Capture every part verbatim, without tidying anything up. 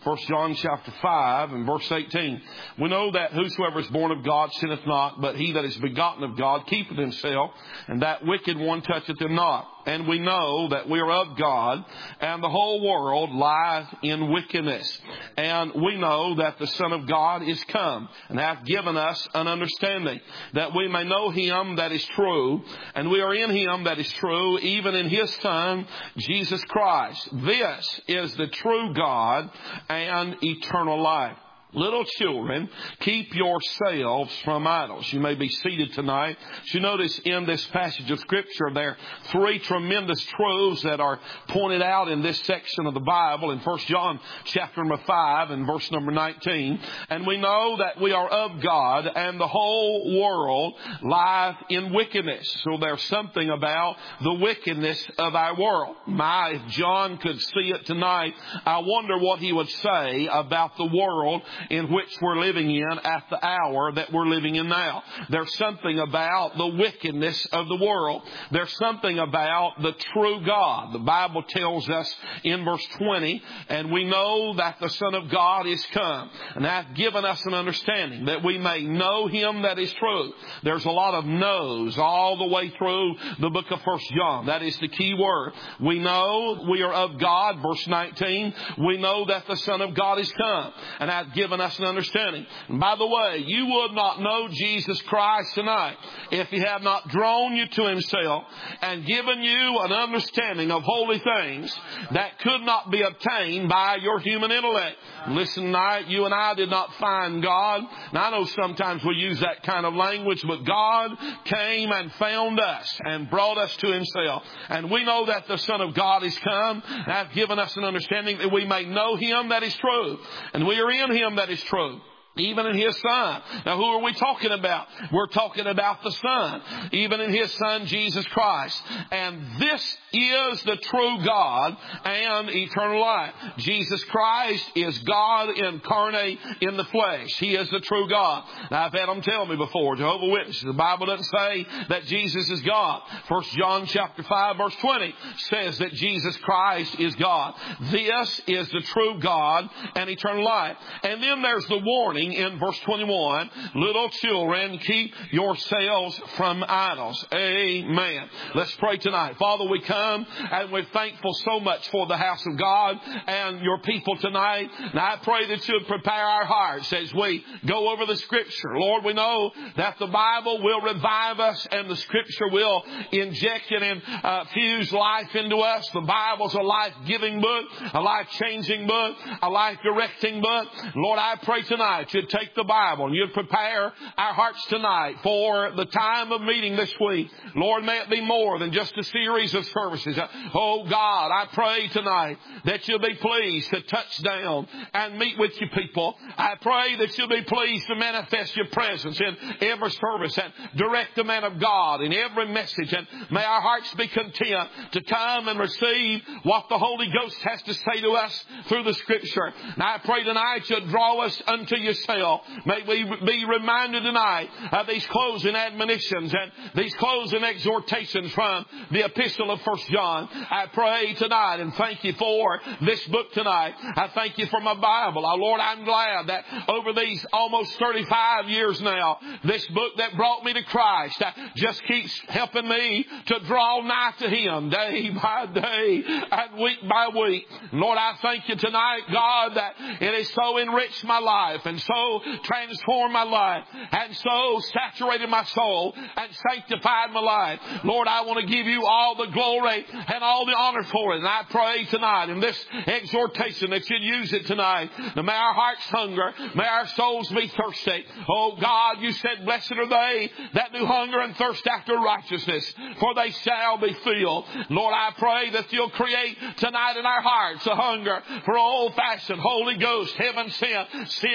First John chapter five and verse eighteen. We know that whosoever is born of God sinneth not, but he that is begotten of God keepeth himself, and that wicked one toucheth him not. And we know that we are of God, and the whole world lieth in wickedness. And we know that the Son of God is come, and hath given us an understanding, that we may know Him that is true, and we are in Him that is true, even in His Son, Jesus Christ. This is the true God and eternal life. Little children, keep yourselves from idols. You may be seated tonight. You notice in this passage of Scripture there are three tremendous truths that are pointed out in this section of the Bible in First John chapter number five and verse number nineteen. And we know that we are of God, and the whole world lieth in wickedness. So there's something about the wickedness of our world. My, if John could see it tonight, I wonder what he would say about the world in which we're living in at the hour that we're living in now. There's something about the wickedness of the world. There's something about the true God. The Bible tells us in verse twenty, and we know that the Son of God is come, and hath given us an understanding, that we may know Him that is true. There's a lot of knows all the way through the book of First John. That is the key word. We know we are of God, verse nineteen. We know that the Son of God is come, and hath given us an understanding. And by the way, you would not know Jesus Christ tonight if He had not drawn you to Himself and given you an understanding of holy things that could not be obtained by your human intellect. Listen tonight, you and I did not find God. Now I know sometimes we use that kind of language, but God came and found us and brought us to Himself. And we know that the Son of God is come and hath given us an understanding that we may know Him that is true. And we are in Him that is true, even in His Son. Now, who are we talking about? We're talking about the Son, even in His Son, Jesus Christ. And this is the true God and eternal life. Jesus Christ is God incarnate in the flesh. He is the true God. Now, I've had them tell me before, Jehovah's Witnesses, the Bible doesn't say that Jesus is God. First John chapter five verse twenty says that Jesus Christ is God. This is the true God and eternal life. And then there's the warning in verse twenty-one, little children, keep yourselves from idols. Amen. Let's pray tonight. Father, we come and we're thankful so much for the house of God and your people tonight. And I pray that you'll prepare our hearts as we go over the Scripture. Lord, we know that the Bible will revive us and the Scripture will inject and infuse life into us. The Bible's a life-giving book, a life-changing book, a life-directing book. Lord, I pray tonight you'd take the Bible and you'd prepare our hearts tonight for the time of meeting this week. Lord, may it be more than just a series of services. Oh God, I pray tonight that you'll be pleased to touch down and meet with your people. I pray that you'll be pleased to manifest your presence in every service and direct the man of God in every message. And may our hearts be content to come and receive what the Holy Ghost has to say to us through the Scripture. And I pray tonight you'll draw us unto yourself. May we be reminded tonight of these closing admonitions and these closing exhortations from the epistle of First John. I pray tonight and thank you for this book tonight. I thank you for my Bible. Oh, Lord, I'm glad that over these almost thirty-five years now, this book that brought me to Christ just keeps helping me to draw nigh to Him day by day and week by week. Lord, I thank you tonight, God, that it has so enriched my life and so transformed my life and so saturated my soul and sanctified my life. Lord, I want to give you all the glory and all the honor for it. And I pray tonight in this exhortation that you'd use it tonight. Now may our hearts hunger. May our souls be thirsty. Oh God, you said, blessed are they that do hunger and thirst after righteousness, for they shall be filled. Lord, I pray that you'll create tonight in our hearts a hunger for old-fashioned Holy Ghost, heaven sent, sin-killing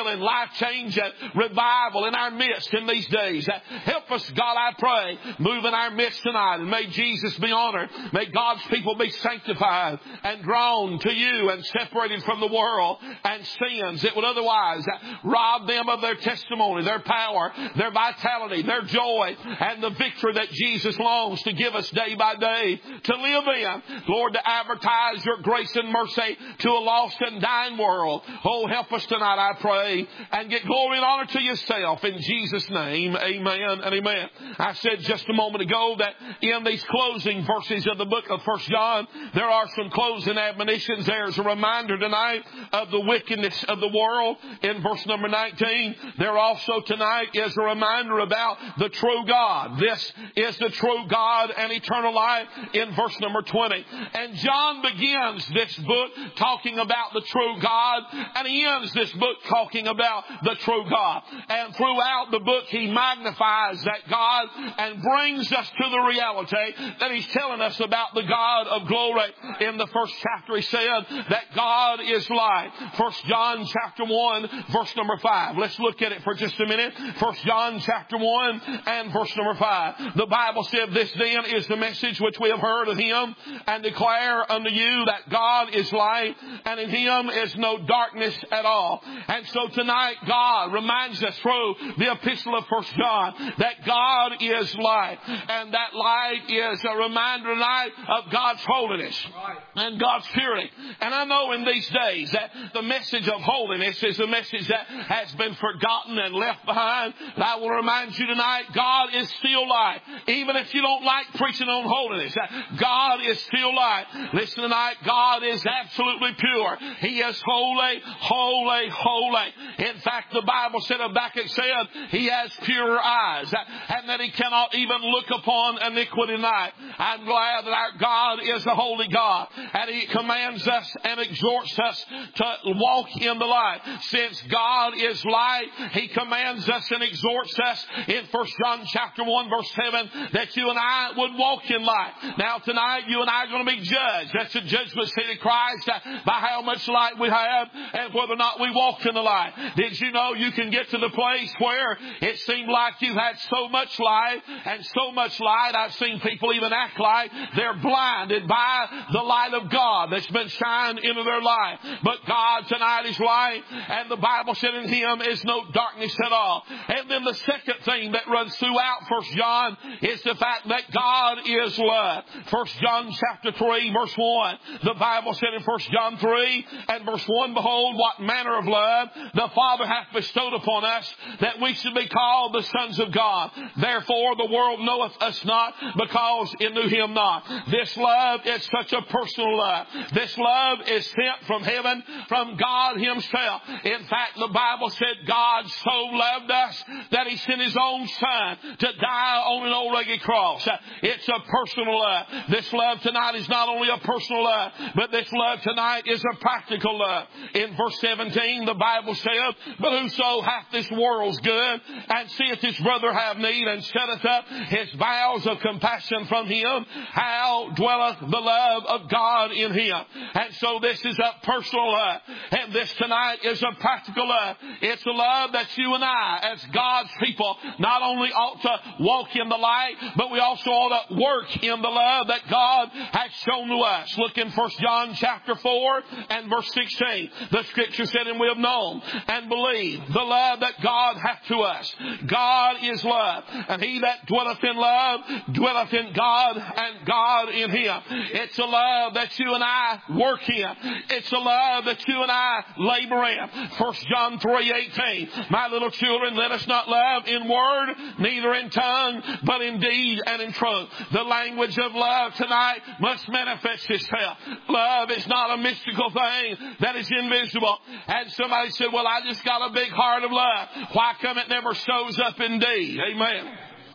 healing, life-changing revival in our midst in these days. Help us, God, I pray, move in our midst tonight. And may Jesus be honored. May God's people be sanctified and drawn to you and separated from the world and sins that would otherwise rob them of their testimony, their power, their vitality, their joy, and the victory that Jesus longs to give us day by day to live in. Lord, to advertise your grace and mercy to a lost and dying world. Oh, help us tonight, I pray, and get glory and honor to yourself. In Jesus' name, amen and amen. I said just a moment ago that in these closing verses of the book of First John, there are some closing admonitions. There's a reminder tonight of the wickedness of the world in verse number nineteen. There also tonight is a reminder about the true God. This is the true God and eternal life in verse number twenty. And John begins this book talking about the true God, and he ends this book talking about the true God. And throughout the book, he magnifies that God and brings us to the reality that he's telling us about the God of glory. In the first chapter, he said that God is light. First John chapter one, verse number five. Let's look at it for just a minute. First John chapter one and verse number five. The Bible said, this then is the message which we have heard of him and declare unto you that God is light, and in him is no darkness at all. And so tonight, God reminds us through the epistle of First John that God is light, and that light is a reminder tonight of God's holiness and God's purity. And I know in these days that the message of holiness is a message that has been forgotten and left behind. But I will remind you tonight, God is still light. Even if you don't like preaching on holiness, God is still light. Listen tonight, God is absolutely pure. He is holy, holy, holy. In fact, the Bible said, Habakkuk said, he has pure eyes, and that he cannot even look upon iniquity tonight. I'm glad that our God is a holy God, and he commands us and exhorts us to walk in the light. Since God is light, he commands us and exhorts us in First John chapter one, verse seven, that you and I would walk in light. Now tonight, you and I are going to be judged. That's the judgment seat of Christ by how much light we have and whether or not we walk in the light. Did you know you can get to the place where it seemed like you had so much light and so much light, I've seen people even act like they're blinded by the light of God that's been shined into their life. But God tonight is light, and the Bible said in him is no darkness at all. And then the second thing that runs throughout First John is the fact that God is love. First John chapter three, verse one. The Bible said in First John three and verse one, behold, what manner of love the Father hath bestowed upon us, that we should be called the sons of God. Therefore the world knoweth us not, because it knew him not. This love is such a personal love. This love is sent from heaven, from God himself. In fact, the Bible said God so loved us that he sent his own son to die on an old rugged cross. It's a personal love. This love tonight is not only a personal love, but this love tonight is a practical love. In verse seventeen, the Bible said, but whoso hath this world's good, and seeth his brother have need, and setteth up his bowels of compassion from him, how dwelleth the love of God in him? And so this is a personal love, and this tonight is a practical love. It's a love that you and I, as God's people, not only ought to walk in the light, but we also ought to work in the love that God has shown to us. Look in First John chapter four and verse sixteen. The scripture said, and we have known and believed the love that God hath to us. God is love, and he that dwelleth in love dwelleth in God, and God in him. It's a love that you and I work in. It's a love that you and I labor in. First John three eighteen. My little children, let us not love in word, neither in tongue, but in deed and in truth. The language of love tonight must manifest itself. Love is not a mystical thing that is invisible. And somebody said, well, I just got a big heart of love. Why come it never shows up in deed? Amen.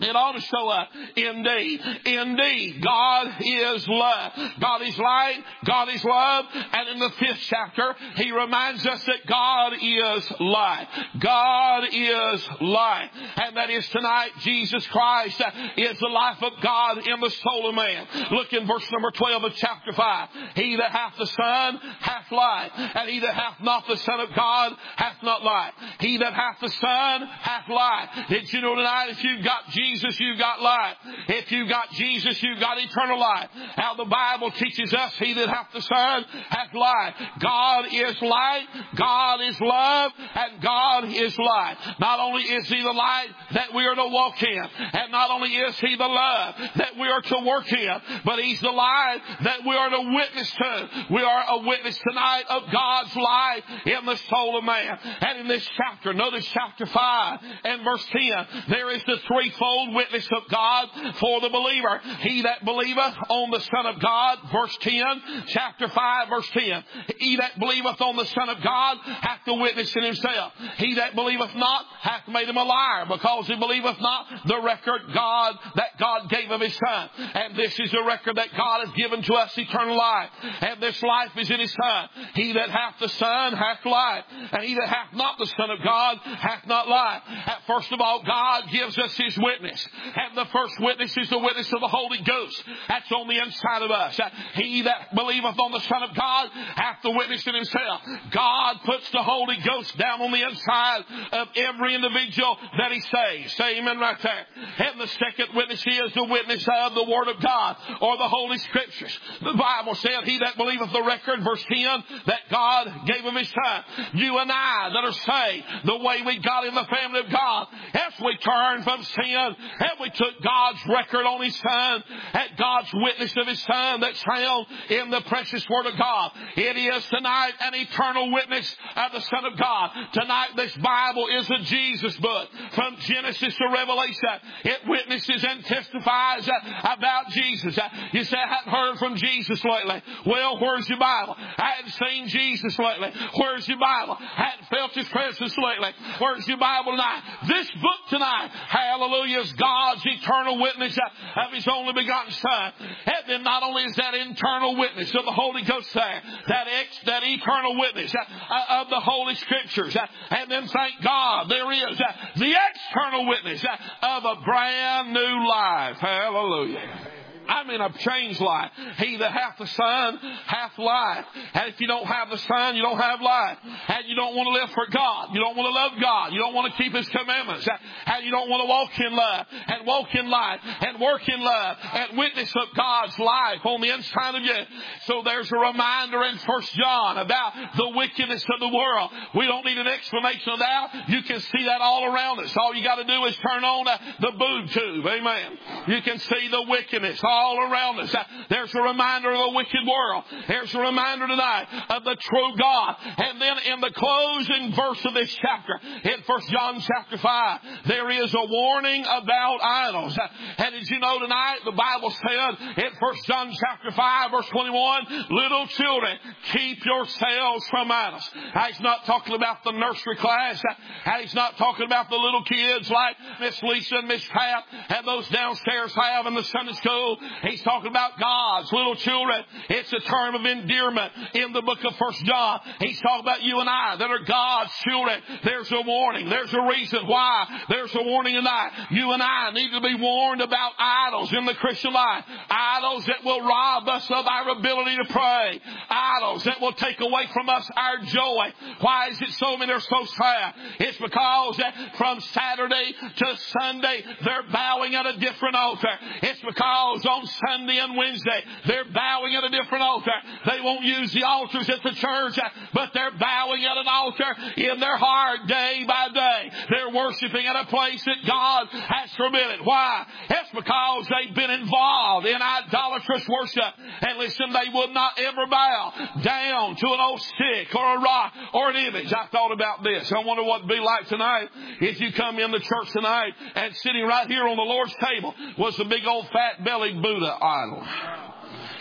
It ought to show up. Indeed. Indeed. God is love. God is light. God is love. And in the fifth chapter, He reminds us that God is light. God is light. And that is tonight, Jesus Christ is the life of God in the soul of man. Look in verse number twelve of chapter five. He that hath the Son hath light. And he that hath not the Son of God hath not light. He that hath the Son hath light. Did you know tonight, if you've got Jesus, you've got light. If you've got Jesus, you've got eternal life. How the Bible teaches us, he that hath the Son hath light. God is light, God is love, and God is light. Not only is He the light that we are to walk in, and not only is He the love that we are to work in, but He's the light that we are to witness to. We are a witness tonight of God's light in the soul of man. And in this chapter, notice chapter five and verse ten, there is the threefold witness of God for the believer. He that believeth on the Son of God, verse ten, chapter five, verse ten. He that believeth on the Son of God hath the witness in himself. He that believeth not hath made him a liar, because he believeth not the record God that God gave of His Son. And this is the record that God has given to us, eternal life. And this life is in His Son. He that hath the Son hath life, and he that hath not the Son of God hath not life. First of all, God gives us His witness. And the first witness is the witness of the Holy Ghost. That's on the inside of us. He that believeth on the Son of God hath the witness in himself. God puts the Holy Ghost down on the inside of every individual that He saves. Say amen right there. And the second witness is the witness of the Word of God, or the Holy Scriptures. The Bible said, he that believeth the record, verse ten, that God gave of His Son. You and I that are saved, the way we got in the family of God, as we turned from sin, and we took God's record on His Son, at God's witness of His Son that's found in the precious Word of God. It is tonight an eternal witness of the Son of God. Tonight this Bible is a Jesus book. From Genesis to Revelation, it witnesses and testifies about Jesus. You say, I haven't heard from Jesus lately. Well, where's your Bible? I hadn't seen Jesus lately. Where's your Bible? I hadn't felt His presence lately. Where's your Bible tonight? This book tonight, hallelujah, is God's eternal witness of His only begotten Son. And then not only is that internal witness of the Holy Ghost there, that ex, that eternal witness of the Holy Scriptures, and then thank God there is the external witness of a brand new life. Hallelujah. I mean a changed life. He that hath the Son hath life. And if you don't have the Son, you don't have life. And you don't want to live for God. You don't want to love God. You don't want to keep His commandments. And you don't want to walk in love and walk in life and work in love and witness of God's life on the inside of you. So there's a reminder in First John about the wickedness of the world. We don't need an explanation of that. You can see that all around us. All you got to do is turn on the boob tube. Amen. You can see the wickedness all around us. There's a reminder of a wicked world. There's a reminder tonight of the true God. And then in the closing verse of this chapter, in First John chapter five, there is a warning about idols. And as you know tonight, the Bible said in First John chapter five, verse twenty-one, little children, keep yourselves from idols. Now, he's not talking about the nursery class. And he's not talking about the little kids like Miss Lisa and Miss Pat and those downstairs have in the Sunday school. He's talking about God's little children. It's a term of endearment in the book of First John. He's talking about you and I that are God's children. There's a warning. There's a reason why there's a warning tonight. You and I need to be warned about idols in the Christian life. Idols that will rob us of our ability to pray. Idols that will take away from us our joy. Why is it so many are so sad? It's because that from Saturday to Sunday they're bowing at a different altar. It's because on Sunday and Wednesday they're bowing at a different altar. They won't use the altars at the church, but they're bowing at an altar in their heart day by day. They're worshiping at a place that God has forbidden. Why? It's because they've been involved in idolatrous worship. And listen, they would not ever bow down to an old stick or a rock or an image. I thought about this. I wonder what it'd be like tonight if you come in the church tonight and sitting right here on the Lord's table was the big old fat bellied Buddha idol.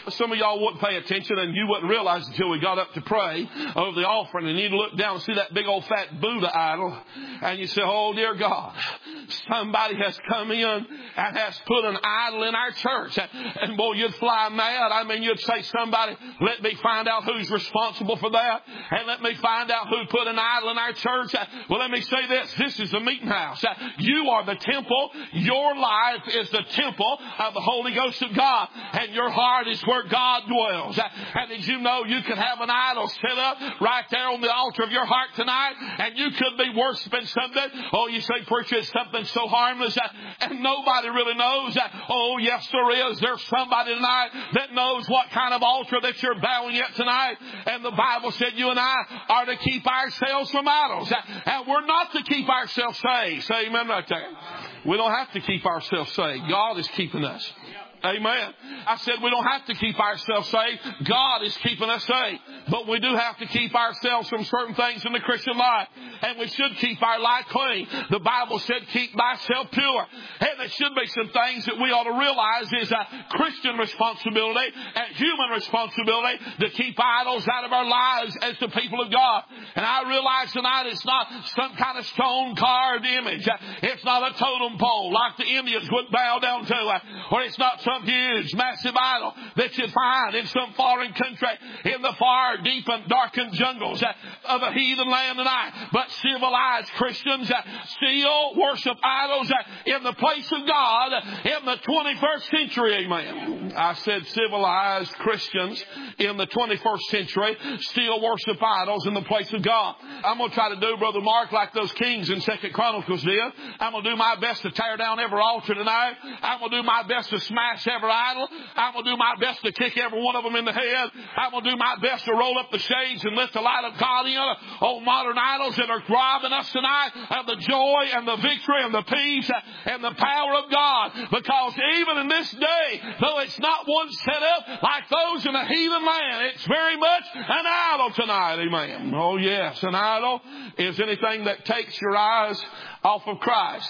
Some of y'all wouldn't pay attention and you wouldn't realize until we got up to pray over the offering, and you'd look down and see that big old fat Buddha idol, and you say, oh dear God, somebody has come in and has put an idol in our church. And boy, you'd fly mad. I mean, you'd say, somebody, let me find out who's responsible for that, and let me find out who put an idol in our church. Well, let me say this. This is the meeting house. You are the temple. Your life is the temple of the Holy Ghost of God, and your heart is where God dwells. And did you know you can have an idol set up right there on the altar of your heart tonight, and you could be worshiping something? Oh, you say, preacher, it's something so harmless, and nobody really knows. Oh, yes, there is. There's somebody tonight that knows what kind of altar that you're bowing at tonight. And the Bible said you and I are to keep ourselves from idols, and we're not to keep ourselves saved. Say amen right there. We don't have to keep ourselves saved. God is keeping us. Amen. I said we don't have to keep ourselves saved. God is keeping us saved. But we do have to keep ourselves from certain things in the Christian life. And we should keep our life clean. The Bible said, keep thyself pure. And there should be some things that we ought to realize is a Christian responsibility and human responsibility to keep idols out of our lives as the people of God. And I realize tonight it's not some kind of stone carved image. It's not a totem pole like the Indians would bow down to. Or it's not some huge, massive idol that you find in some foreign country in the far, deep and darkened jungles of a heathen land tonight. But civilized Christians still worship idols in the place of God in the twenty-first century. Amen. I said civilized Christians in the twenty-first century still worship idols in the place of God. I'm going to try to do, Brother Mark, like those kings in Second Chronicles did. I'm going to do my best to tear down every altar tonight. I'm going to do my best to smash every idol. I'm going to do my best to kick every one of them in the head. I'm going to do my best to roll up the shades and lift the light of God in on modern idols that are robbing us tonight of the joy and the victory and the peace and the power of God. Because even in this day, though it's not one set up like those in a heathen land, it's very much an idol tonight. Amen. Oh yes, an idol is anything that takes your eyes off of Christ.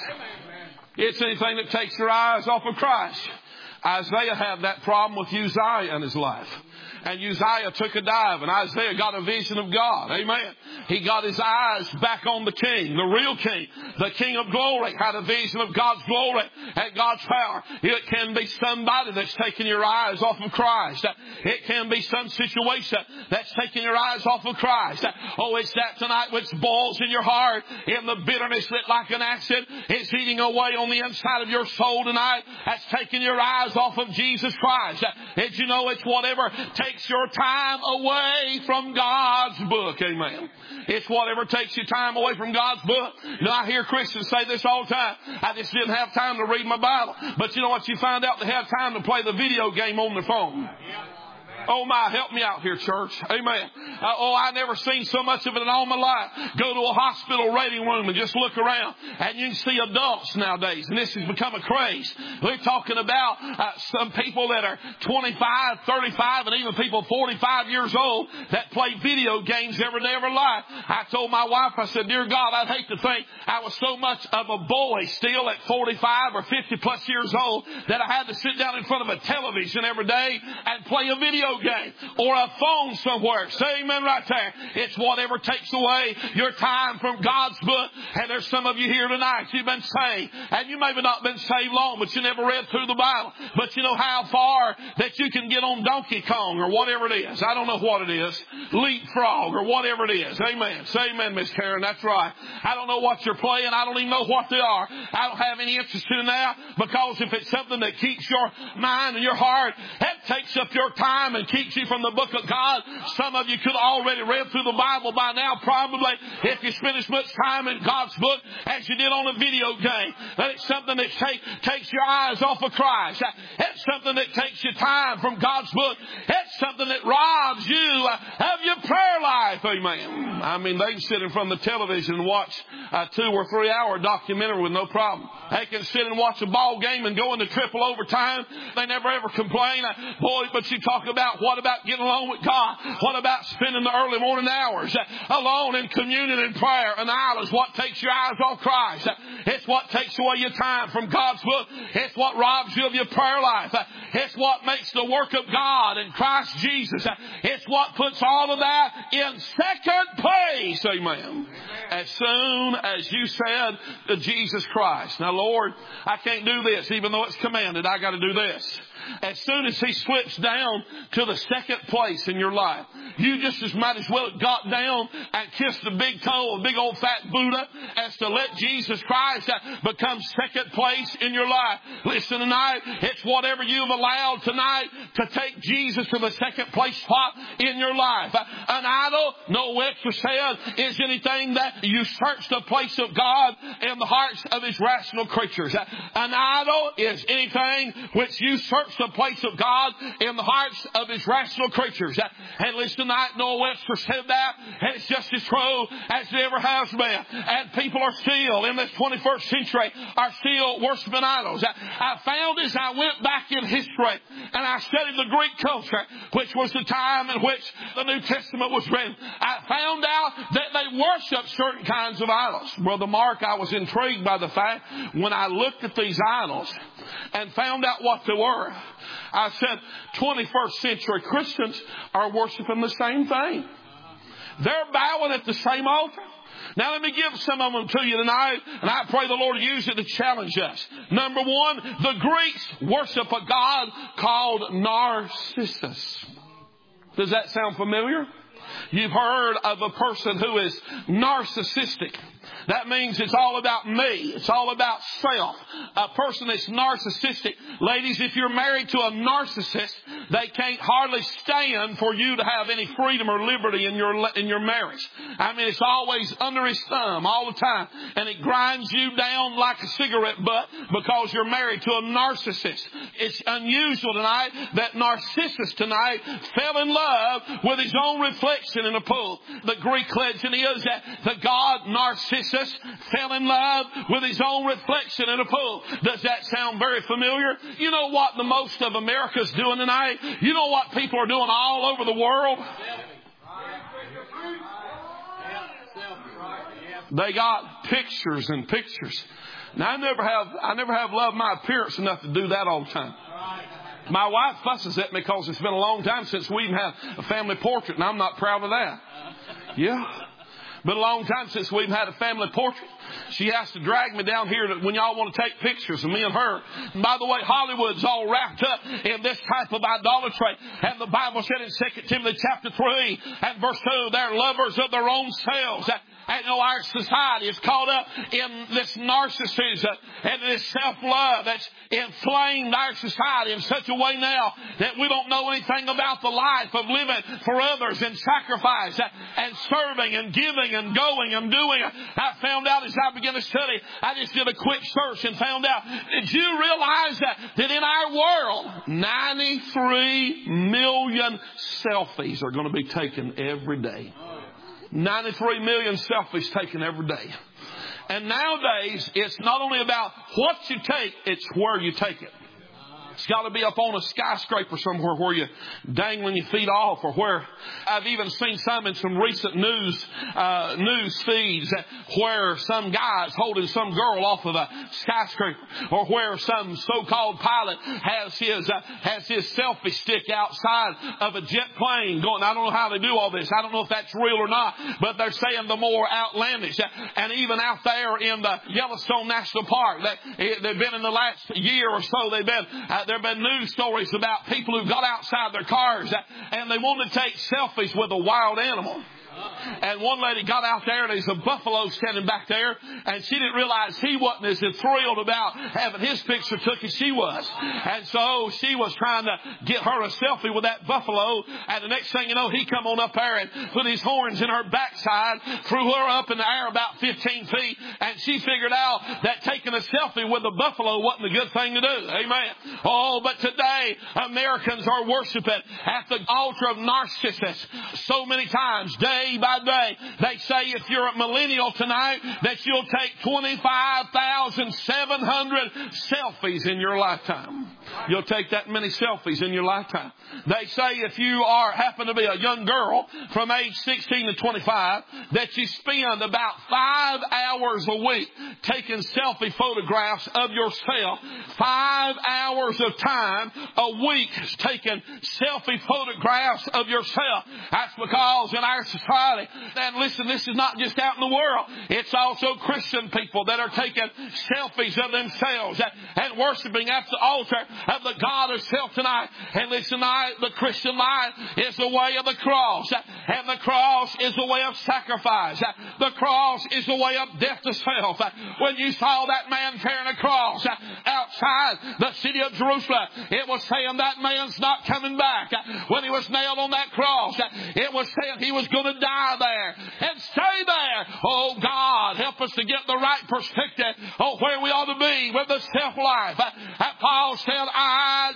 It's anything that takes your eyes off of Christ. Isaiah had that problem with Uzziah in his life. And Uzziah took a dive, and Isaiah got a vision of God. Amen. He got his eyes back on the King, the real King, the King of glory, had a vision of God's glory and God's power. It can be somebody that's taking your eyes off of Christ. It can be some situation that's taking your eyes off of Christ. Oh, it's that tonight which boils in your heart, in the bitterness that like an acid is eating away on the inside of your soul tonight. That's taking your eyes off of Jesus Christ. Did you know it's whatever takes your time away from God's book. Amen. It's whatever takes your time away from God's book. You know, I hear Christians say this all the time. I just didn't have time to read my Bible. But you know what? You find out they have time to play the video game on their phone. Oh my, help me out here, church. Amen. Uh, oh, I never seen so much of it in all my life. Go to a hospital waiting room and just look around, and you can see adults nowadays, and this has become a craze. We're talking about uh, some people that are twenty-five, thirty-five, and even people forty-five years old that play video games every day of their life. I told my wife, I said, dear God, I'd hate to think I was so much of a boy still at forty-five or fifty plus years old that I had to sit down in front of a television every day and play a video game or a phone somewhere. Say amen right there. It's whatever takes away your time from God's book. And there's some of you here tonight, you've been saved, and you maybe not been saved long, but you never read through the Bible. But you know how far that you can get on Donkey Kong or whatever it is. I don't know what it is. Leapfrog or whatever it is. Amen. Say amen, Miss Karen. That's right. I don't know what you're playing. I don't even know what they are. I don't have any interest in that, because if it's something that keeps your mind and your heart, that takes up your time and keeps you from the book of God. Some of you could already read through the Bible by now, probably, if you spend as much time in God's book as you did on a video game. That it's something that take, takes your eyes off of Christ. It's something that takes your time from God's book. It's something that robs you of your prayer life. Amen. I mean, they can sit in front of the television and watch a two or three hour documentary with no problem. They can sit and watch a ball game and go into triple overtime. They never ever complain. Boy, but you talk about about what about getting along with God? What about spending the early morning hours alone in communion and prayer? An idol is what takes your eyes off Christ. It's what takes away your time from God's book. It's what robs you of your prayer life. It's what makes the work of God in Christ Jesus. It's what puts all of that in second place. Amen. As soon as you said to Jesus Christ, now Lord, I can't do this even though it's commanded. I got to do this. As soon as He slips down to the second place in your life, you just as might as well have got down and kissed the big toe of big old fat Buddha as to let Jesus Christ become second place in your life. Listen tonight, it's whatever you've allowed tonight to take Jesus to the second place spot in your life. An idol, no extra said, is anything that usurps the place of God in the hearts of His rational creatures. An idol is anything which usurps the place of God in the hearts of His rational creatures. And listen tonight, Noah Webster said that, and it's just as true as it ever has been. And people are still, in this twenty-first century, are still worshiping idols. I found as I went back in history and I studied the Greek culture, which was the time in which the New Testament was written, I found out that they worshiped certain kinds of idols. Brother Mark, I was intrigued by the fact when I looked at these idols and found out what they were. I said, twenty-first century Christians are worshiping the same thing. They're bowing at the same altar. Now let me give some of them to you tonight, and I pray the Lord use it to challenge us. Number one, the Greeks worship a god called Narcissus. Does that sound familiar? You've heard of a person who is narcissistic. That means it's all about me. It's all about self. A person that's narcissistic. Ladies, if you're married to a narcissist, they can't hardly stand for you to have any freedom or liberty in your in your marriage. I mean, it's always under his thumb all the time. And it grinds you down like a cigarette butt because you're married to a narcissist. It's unusual tonight that Narcissus tonight fell in love with his own reflection in a pool. The Greek legend is that the god Narcissus fell in love with his own reflection in a pool. Does that sound very familiar? You know what the most of America's doing tonight? You know what people are doing all over the world? They got pictures and pictures. Now I never have I never have loved my appearance enough to do that all the time. My wife fusses at me because it's been a long time since we even had a family portrait, and I'm not proud of that. Yeah. Been a long time since we've had a family portrait. She has to drag me down here to, when y'all want to take pictures of me and her. And by the way, Hollywood's all wrapped up in this type of idolatry. And the Bible said in Second Timothy chapter three and verse two, they're lovers of their own selves. And you know, our society is caught up in this narcissism and this self-love that's inflamed our society in such a way now that we don't know anything about the life of living for others and sacrifice and serving and giving and going and doing. I found out as I began to study, I just did a quick search and found out, did you realize that, that in our world, ninety-three million selfies are going to be taken every day? ninety-three million selfies taken every day. And nowadays, it's not only about what you take, it's where you take it. It's got to be up on a skyscraper somewhere where you're dangling your feet off, or where I've even seen some in some recent news uh, news feeds where some guy's holding some girl off of a skyscraper, or where some so-called pilot has his uh, has his selfie stick outside of a jet plane going. I don't know how they do all this. I don't know if that's real or not, but they're saying the more outlandish. And even out there in the Yellowstone National Park, that they've been in the last year or so, they've been uh, there have been news stories about people who got outside their cars and they wanted to take selfies with a wild animal. And one lady got out there, and there's a buffalo standing back there, and she didn't realize he wasn't as thrilled about having his picture took as she was. And so she was trying to get her a selfie with that buffalo, and the next thing you know, he come on up there and put his horns in her backside, threw her up in the air about fifteen feet, and she figured out that taking a selfie with a buffalo wasn't a good thing to do. Amen. Oh, but today, Americans are worshiping at the altar of Narcissus so many times, day day by day. They say if you're a millennial tonight that you'll take twenty-five thousand seven hundred selfies in your lifetime. You'll take that many selfies in your lifetime. They say if you are happen to be a young girl from age sixteen to twenty-five that you spend about five hours a week taking selfie photographs of yourself. Five hours of time a week taking selfie photographs of yourself. That's because in our society, and listen, this is not just out in the world. It's also Christian people that are taking selfies of themselves and worshiping at the altar of the God of self tonight. And listen, tonight, the Christian life is the way of the cross. And the cross is the way of sacrifice. The cross is the way of death to self. When you saw that man carrying a cross outside the city of Jerusalem, it was saying that man's not coming back. When he was nailed on that cross, it was saying he was going to die there and stay there. Oh God, help us to get the right perspective on where we ought to be with the self-life. Paul said, I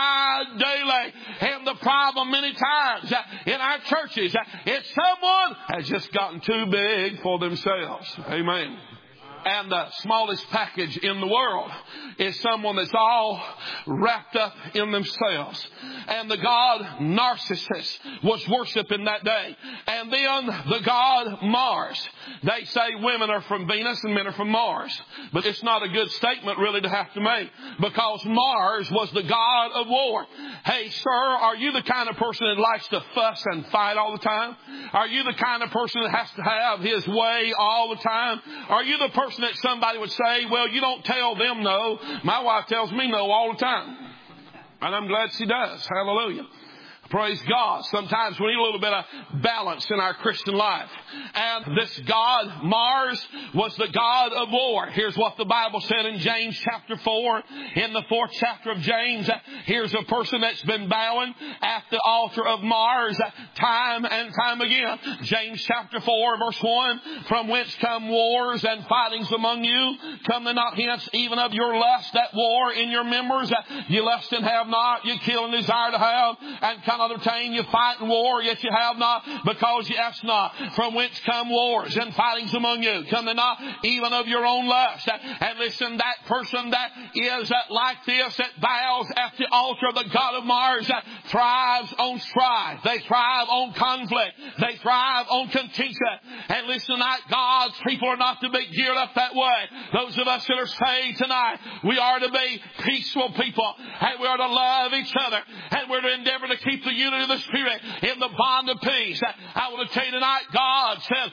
die daily. And the problem many times in our churches is someone has just gotten too big for themselves. Amen. And the smallest package in the world is someone that's all wrapped up in themselves. And the god Narcissus was worshipping that day. And then the god Mars. They say women are from Venus and men are from Mars. But it's not a good statement really to have to make, because Mars was the god of war. Hey, sir, are you the kind of person that likes to fuss and fight all the time? Are you the kind of person that has to have his way all the time? Are you the person that somebody would say, well, you don't tell them no. My wife tells me no all the time. And I'm glad she does. Hallelujah. Praise God. Sometimes we need a little bit of balance in our Christian life. And this god, Mars, was the god of war. Here's what the Bible said in James chapter four. In the fourth chapter of James, here's a person that's been bowing at the altar of Mars time and time again. James chapter four, verse one. From whence come wars and fightings among you? Come they not hence even of your lust, that war in your members? You lust and have not, you kill and desire to have, and come obtain, you fight in war, yet you have not, because you ask not. From whence come wars and fightings among you? Come they not even of your own lust? And listen, that person that is like this, that bows at the altar of the god of Mars, thrives on strife. They thrive on conflict. They thrive on contention. And listen, tonight, God's people are not to be geared up that way. Those of us that are saved tonight, we are to be peaceful people, and we are to love each other, and we're to endeavor to keep the unity of the Spirit in the bond of peace. I want to tell you tonight, God said,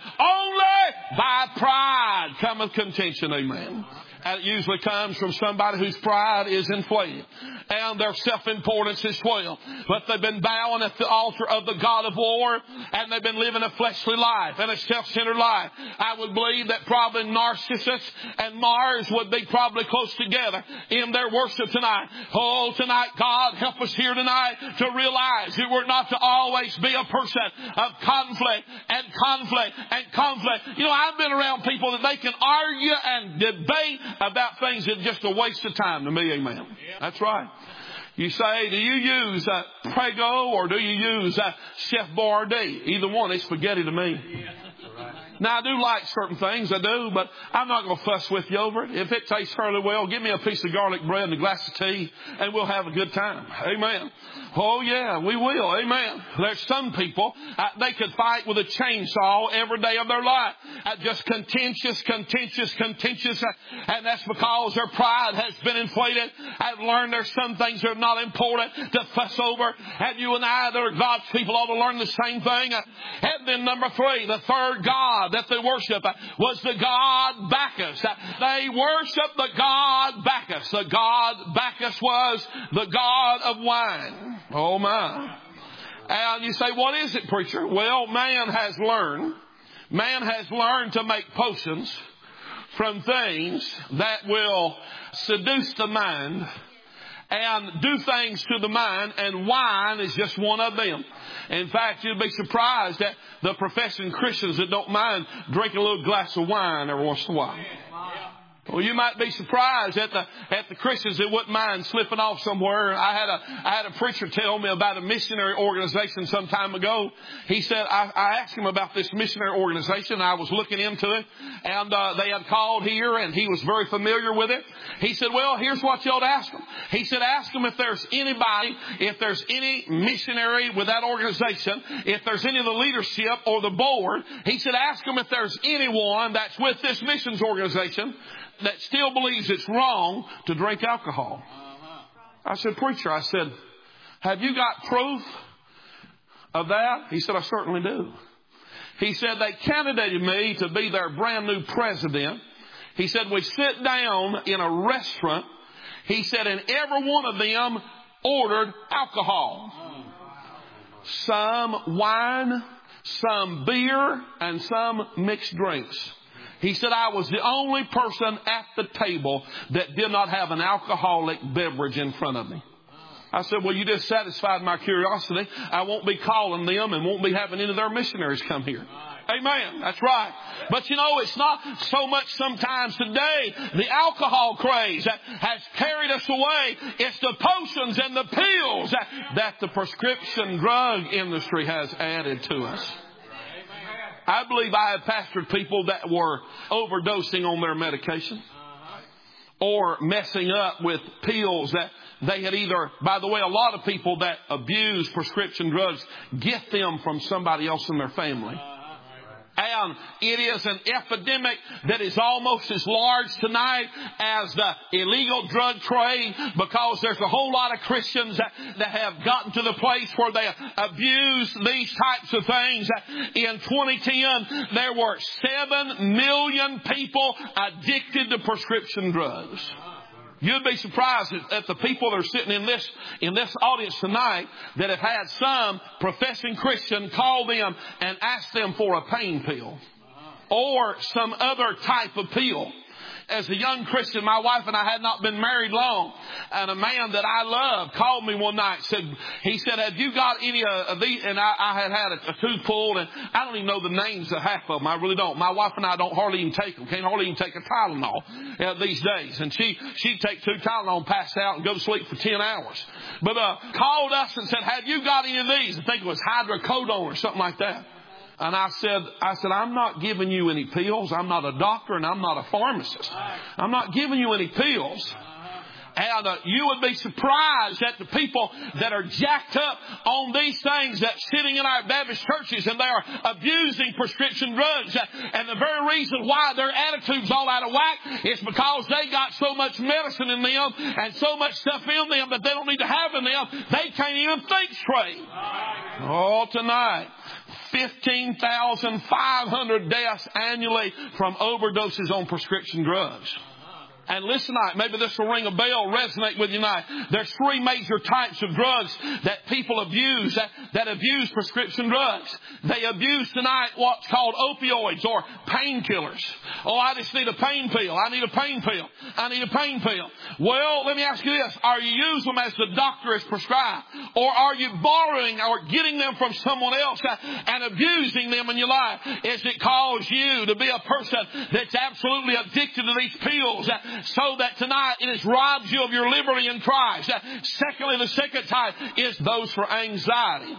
only by pride cometh contention. Amen. And it usually comes from somebody whose pride is inflated and their self-importance is swelled. But they've been bowing at the altar of the god of war, and they've been living a fleshly life and a self-centered life. I would believe that probably Narcissus and Mars would be probably close together in their worship tonight. Oh, tonight, God, help us here tonight to realize that we're not to always be a person of conflict and conflict and conflict. You know, I've been around people that they can argue and debate about things that are just a waste of time to me. Amen. That's right. You say, do you use uh, Prego or do you use uh, Chef Boyardee? Either one is spaghetti to me. Now, I do like certain things, I do, but I'm not going to fuss with you over it. If it tastes fairly well, give me a piece of garlic bread and a glass of tea, and we'll have a good time. Amen. Oh, yeah, we will. Amen. There's some people, uh, they could fight with a chainsaw every day of their life. Uh, just contentious, contentious, contentious. Uh, and that's because their pride has been inflated. I've learned there's some things that are not important to fuss over. And you and I that are God's people ought to learn the same thing. Uh, and then number three, the third God that they worship uh, was the god Bacchus. Uh, they worship the god Bacchus. The god Bacchus was the god of wine. Oh my. And you say, what is it, preacher? Well, man has learned, man has learned to make potions from things that will seduce the mind and do things to the mind, and wine is just one of them. In fact, you'd be surprised at the professing Christians that don't mind drinking a little glass of wine every once in a while. Well, you might be surprised at the at the Christians that wouldn't mind slipping off somewhere. I had a I had a preacher tell me about a missionary organization some time ago. He said I, I asked him about this missionary organization. I was looking into it, and uh, they had called here, and he was very familiar with it. He said, "Well, here's what you ought to ask them." He said, "Ask them if there's anybody, if there's any missionary with that organization, if there's any of the leadership or the board." He said, "Ask them if there's anyone that's with this missions organization that still believes it's wrong to drink alcohol." I said, "Preacher," I said, "have you got proof of that?" He said, "I certainly do." He said, "They candidated me to be their brand new president." He said, "We sit down in a restaurant." He said, "and every one of them ordered alcohol. Some wine, some beer, and some mixed drinks." He said, "I was the only person at the table that did not have an alcoholic beverage in front of me." I said, "Well, you just satisfied my curiosity. I won't be calling them and won't be having any of their missionaries come here." Amen. That's right. But you know, it's not so much sometimes today the alcohol craze that has carried us away. It's the potions and the pills that, that the prescription drug industry has added to us. I believe I have pastored people that were overdosing on their medication or messing up with pills that they had either, by the way, a lot of people that abuse prescription drugs get them from somebody else in their family. And it is an epidemic that is almost as large tonight as the illegal drug trade, because there's a whole lot of Christians that, that have gotten to the place where they abuse these types of things. In twenty ten, there were seven million people addicted to prescription drugs. You'd be surprised at the people that are sitting in this in this audience tonight that have had some professing Christian call them and ask them for a pain pill or some other type of pill. As a young Christian, my wife and I had not been married long, and a man that I love called me one night. Said he said, "Have you got any of these?" And I, I had had a, a tooth pulled, and I don't even know the names of half of them. I really don't. My wife and I don't hardly even take them. Can't hardly even take a Tylenol uh, these days. And she she'd take two Tylenol and pass out and go to sleep for ten hours. But uh, called us and said, "Have you got any of these?" I think it was hydrocodone or something like that. And I said, I said, "I'm not giving you any pills. I'm not a doctor and I'm not a pharmacist. I'm not giving you any pills." And uh, you would be surprised at the people that are jacked up on these things that's sitting in our Baptist churches, and they are abusing prescription drugs. And the very reason why their attitude's all out of whack is because they got so much medicine in them and so much stuff in them that they don't need to have in them. They can't even think straight. Oh, tonight, fifteen thousand five hundred deaths annually from overdoses on prescription drugs. And listen tonight, maybe this will ring a bell, resonate with you tonight. There's three major types of drugs that people abuse, that, that abuse prescription drugs. They abuse tonight what's called opioids or painkillers. Oh, I just need a pain pill. I need a pain pill. I need a pain pill. Well, let me ask you this. Are you using them as the doctor has prescribed? Or are you borrowing or getting them from someone else and abusing them in your life? Is it cause you to be a person that's absolutely addicted to these pills, so that tonight it has robbed you of your liberty in Christ? Secondly, the second type is those for anxiety.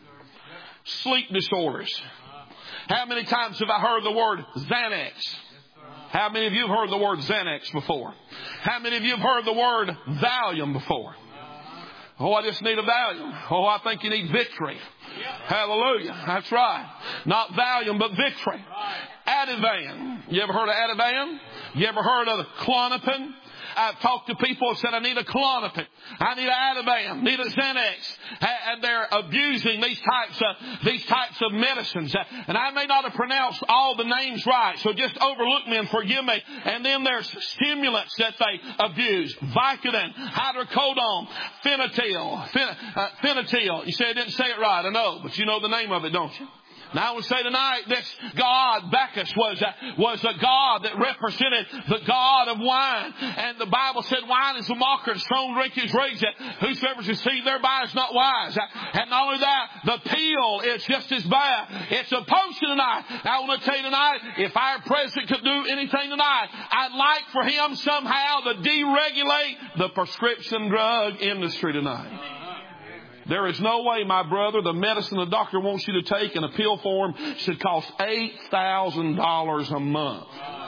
Sleep disorders. How many times have I heard the word Xanax? How many of you have heard the word Xanax before? How many of you have heard the word Valium before? Oh, I just need a Valium. Oh, I think you need victory. Hallelujah. That's right. Not Valium, but victory. Ativan. You ever heard of Ativan? You ever heard of Klonopin? I've talked to people who said, "I need a Klonopin. I need an Ativan. Need a Xanax." And they're abusing these types of, these types of medicines. And I may not have pronounced all the names right, so just overlook me and forgive me. And then there's stimulants that they abuse. Vicodin, hydrocodone, phenytoin, phen, uh, phenytoin. You say I didn't say it right. I know, but you know the name of it, don't you? Now I would say tonight, this God, Bacchus, was a, was a God that represented the God of wine. And the Bible said wine is a mocker and strong drink is rage. Whosoever is deceived thereby is not wise. And not only that, the pill is just as bad. It's a potion tonight. Now I want to tell you tonight, if our president could do anything tonight, I'd like for him somehow to deregulate the prescription drug industry tonight. There is no way, my brother, the medicine the doctor wants you to take in a pill form should cost eight thousand dollars a month.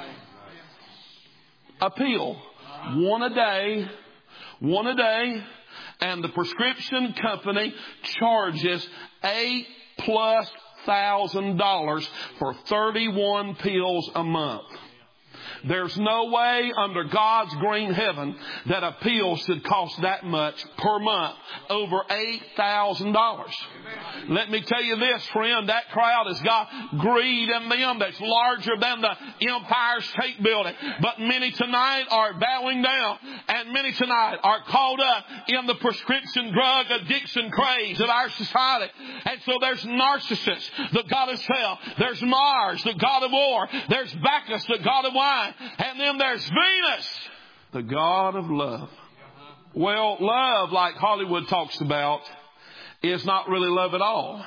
A pill. One a day. One a day. And the prescription company charges eight plus thousand dollars for thirty-one pills a month. There's no way under God's green heaven that a pill should cost that much per month. Over eight thousand dollars. Let me tell you this, friend. That crowd has got greed in them that's larger than the Empire State Building. But many tonight are bowing down. And many tonight are caught up in the prescription drug addiction craze of our society. And so there's Narcissus, the god of self. There's Mars, the god of war. There's Bacchus, the god of wine. And then there's Venus, the god of love. Well, love, like Hollywood talks about, is not really love at all.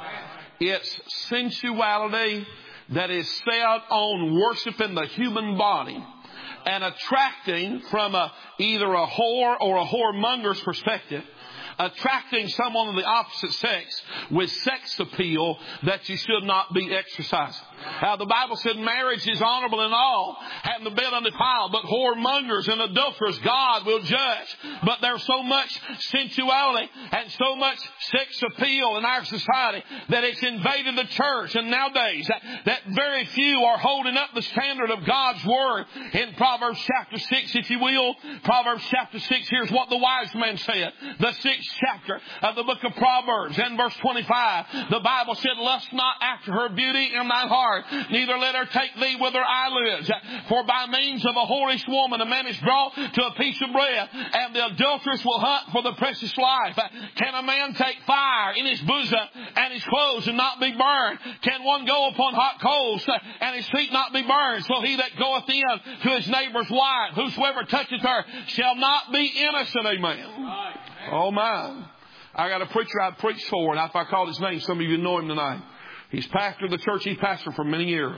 It's sensuality that is set on worshiping the human body and attracting from a, either a whore or a whoremonger's perspective, attracting someone of the opposite sex with sex appeal that you should not be exercising. Now, the Bible said marriage is honorable in all, and the bed undefiled, but whoremongers and adulterers God will judge. But there's so much sensuality and so much sex appeal in our society that it's invaded the church. And nowadays, that, that very few are holding up the standard of God's Word. In Proverbs chapter six, if you will, Proverbs chapter six, here's what the wise man said. The sixth chapter of the book of Proverbs, and verse twenty-five, the Bible said, lust not after her beauty in thine heart, neither let her take thee with her eyelids. For by means of a whorish woman a man is brought to a piece of bread, and the adulteress will hunt for the precious life. Can a man take fire in his bosom and his clothes and not be burned? Can one go upon hot coals and his feet not be burned? So he that goeth in to his neighbor's wife, whosoever toucheth her, shall not be innocent. Amen. Oh my. I got a preacher I preached for, and if I called his name, some of you know him tonight. He's pastor of the church he's pastored for many years.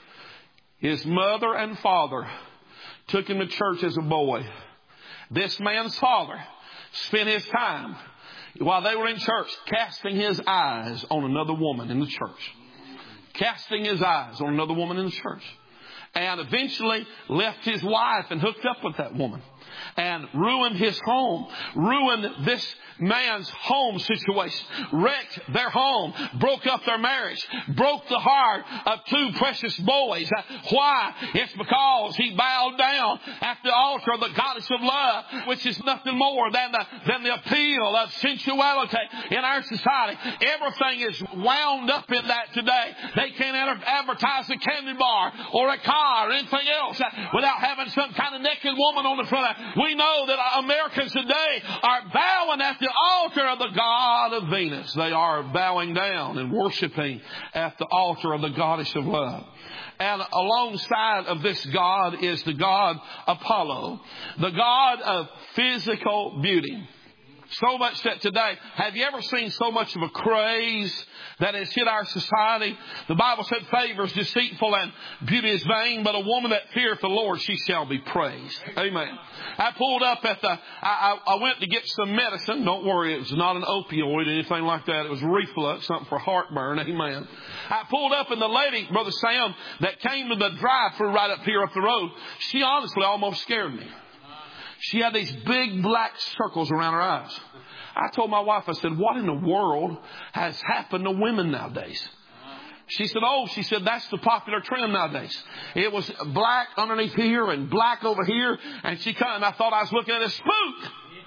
His mother and father took him to church as a boy. This man's father spent his time, while they were in church, casting his eyes on another woman in the church. Casting his eyes on another woman in the church. And eventually left his wife and hooked up with that woman. And ruined his home. Ruined this man's home situation. Wrecked their home. Broke up their marriage. Broke the heart of two precious boys. Why? It's because he bowed down at the altar of the goddess of love, which is nothing more than the, than the appeal of sensuality in our society. Everything is wound up in that today. They can't advertise a candy bar or a car or anything else without having some kind of naked woman on the front of it. We know that Americans today are bowing at the altar of the god of Venus. They are bowing down and worshiping at the altar of the goddess of love. And alongside of this god is the god Apollo, the god of physical beauty. So much that today, have you ever seen so much of a craze that has hit our society? The Bible said favor is deceitful and beauty is vain, but a woman that feareth the Lord, she shall be praised. Amen. I pulled up at the, I, I, I went to get some medicine. Don't worry, it was not an opioid or anything like that. It was reflux, something for heartburn. Amen. I pulled up and the lady, Brother Sam, that came to the drive-thru right up here up the road, she honestly almost scared me. She had these big black circles around her eyes. I told my wife, I said, what in the world has happened to women nowadays? She said, oh, she said, that's the popular trend nowadays. It was black underneath here and black over here. And she come, and I thought I was looking at a spook.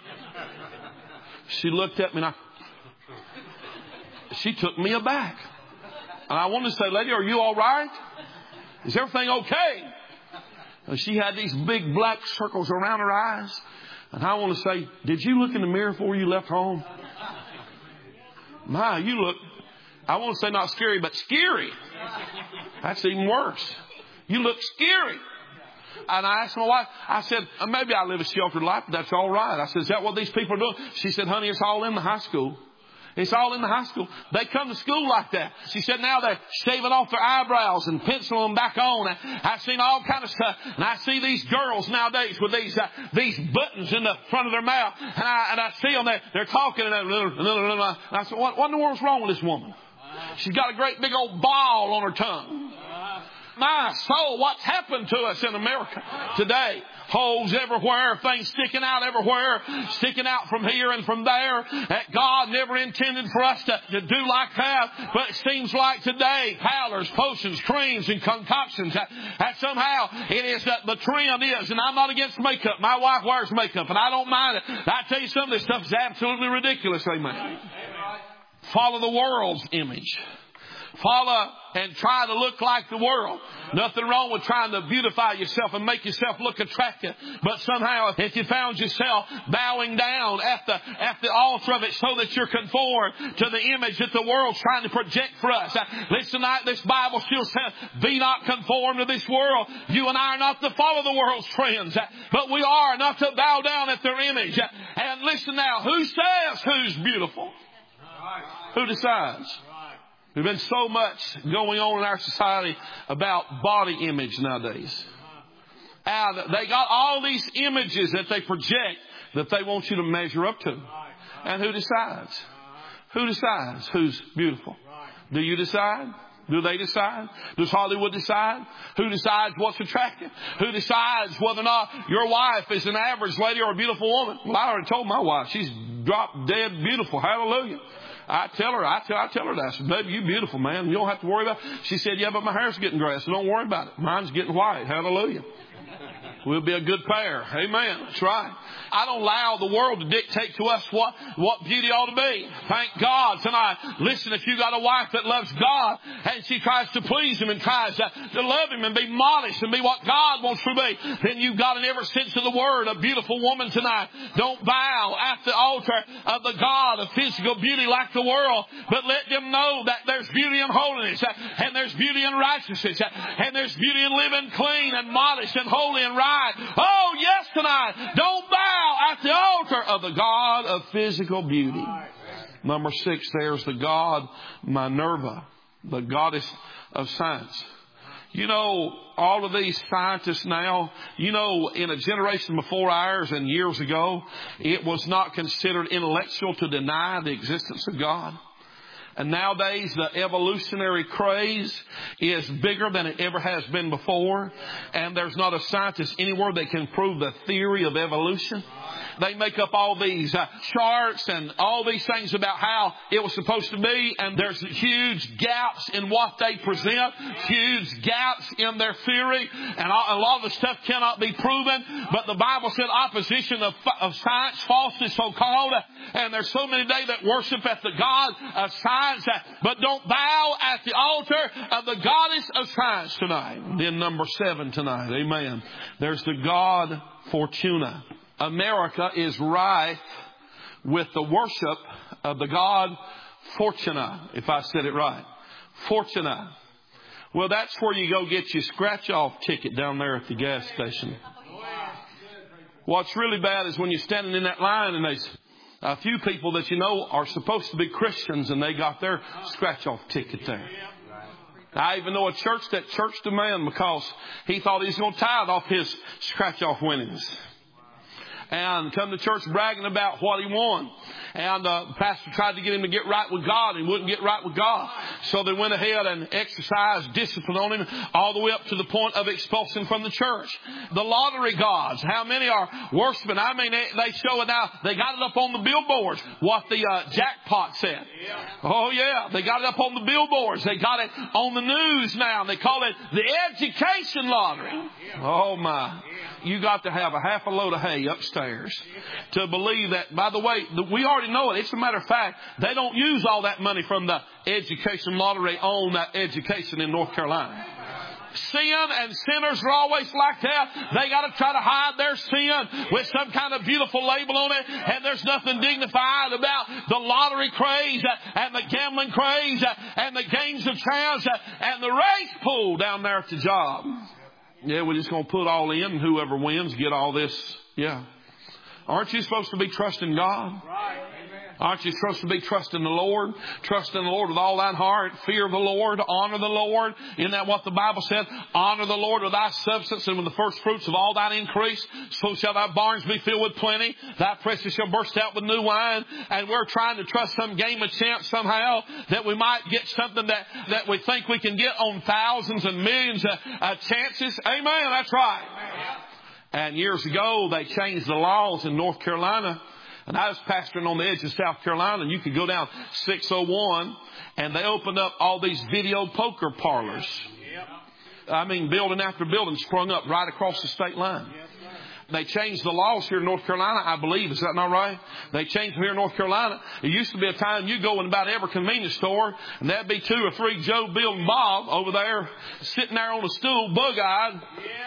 She looked at me and I, she took me aback. And I wanted to say, lady, are you all right? Is everything okay? And she had these big black circles around her eyes. And I want to say, did you look in the mirror before you left home? My, you look, I won't say not scary, but scary. That's even worse. You look scary. And I asked my wife, I said, maybe I live a sheltered life, but that's all right. I said, is that what these people are doing? She said, honey, it's all in the high school. It's all in the high school. They come to school like that. She said now they're shaving off their eyebrows and penciling them back on. And I've seen all kind of stuff. And I see these girls nowadays with these uh, these buttons in the front of their mouth. And I, and I see them, they're, they're talking. And, and I said, what, what in the world's wrong with this woman? She's got a great big old ball on her tongue. My soul, what's happened to us in America today? Holes everywhere, things sticking out everywhere, sticking out from here and from there. That God never intended for us to, to do like that. But it seems like today, powders, potions, creams, and concoctions, that, that somehow it is that the trend is, and I'm not against makeup. My wife wears makeup, and I don't mind it. I tell you, some of this stuff is absolutely ridiculous. Amen. Follow the world's image. Follow and try to look like the world. Nothing wrong with trying to beautify yourself and make yourself look attractive. But somehow, if you found yourself bowing down at the at the altar of it so that you're conformed to the image that the world's trying to project for us. Listen, tonight, this Bible still says, be not conformed to this world. You and I are not to follow the world's trends, but we are not to bow down at their image. And listen now, who says who's beautiful? Who decides? There's been so much going on in our society about body image nowadays. And they got all these images that they project that they want you to measure up to. And who decides? Who decides who's beautiful? Do you decide? Do they decide? Does Hollywood decide? Who decides what's attractive? Who decides whether or not your wife is an average lady or a beautiful woman? Well, I already told my wife she's drop dead beautiful. Hallelujah. I tell her, I tell, I tell her that. I said, baby, you're beautiful, man. You don't have to worry about it. She said, yeah, but my hair's getting gray. So don't worry about it. Mine's getting white. Hallelujah. We'll be a good pair. Amen. That's right. I don't allow the world to dictate to us what, what beauty ought to be. Thank God tonight. Listen, if you got a wife that loves God and she tries to please Him and tries to, to love Him and be modest and be what God wants her to be, then you've got in every sense of the word a beautiful woman tonight. Don't bow at the altar of the God of physical beauty like the world, but let them know that there's beauty in holiness and there's beauty in righteousness and there's beauty in living clean and modest and holy and right. Oh, yes, tonight. Don't bow at the altar of the God of physical beauty. Number six, there's the God Minerva, the goddess of science. You know, all of these scientists now, you know, in a generation before ours and years ago, it was not considered intellectual to deny the existence of God. And nowadays, the evolutionary craze is bigger than it ever has been before. And there's not a scientist anywhere that can prove the theory of evolution. They make up all these uh, charts and all these things about how it was supposed to be. And there's huge gaps in what they present, huge gaps in their theory. And a lot of the stuff cannot be proven. But the Bible said opposition of, of science, falsely so called. And there's so many today that worship at the God of science, but don't bow at the altar of the goddess of science tonight. Then number seven tonight, amen. There's the God Fortuna. America is rife with the worship of the God Fortuna, if I said it right. Fortuna. Well, that's where you go get your scratch-off ticket down there at the gas station. What's really bad is when you're standing in that line and there's a few people that you know are supposed to be Christians and they got their scratch-off ticket there. I even know a church that churched a man because he thought he was going to tithe off his scratch-off winnings. And come to church bragging about what he won. And uh, the pastor tried to get him to get right with God, and he wouldn't get right with God. So they went ahead and exercised discipline on him all the way up to the point of expulsion from the church. The lottery gods, how many are worshiping? I mean, they, they show it now. They got it up on the billboards, what the uh, jackpot said. Oh, yeah. They got it up on the billboards. They got it on the news now. They call it the education lottery. Oh, my. You got to have a half a load of hay upstairs to believe that. By the way, we already know it. It's a matter of fact, they don't use all that money from the education lottery on that education in North Carolina. Sin and sinners are always like that. They got to try to hide their sin with some kind of beautiful label on it. And there's nothing dignified about the lottery craze and the gambling craze and the games of chance and the race pool down there at the job. Yeah, we're just going to put all in, and whoever wins get all this. Yeah. Aren't you supposed to be trusting God? Right. Aren't you supposed to be trusting the Lord? Trusting the Lord with all thine heart. Fear the Lord. Honor the Lord. Isn't that what the Bible said? Honor the Lord with thy substance and with the first fruits of all thine increase. So shall thy barns be filled with plenty. Thy presses shall burst out with new wine. And we're trying to trust some game of chance somehow that we might get something that, that we think we can get on thousands and millions of uh, chances. Amen. That's right. Amen. And years ago, they changed the laws in North Carolina. And I was pastoring on the edge of South Carolina, and you could go down six oh one, and they opened up all these video poker parlors. I mean, building after building sprung up right across the state line. They changed the laws here in North Carolina, I believe. Is that not right? They changed them here in North Carolina. It used to be a time you go in about every convenience store, and there'd be two or three Joe, Bill, and Bob over there sitting there on a stool, bug-eyed,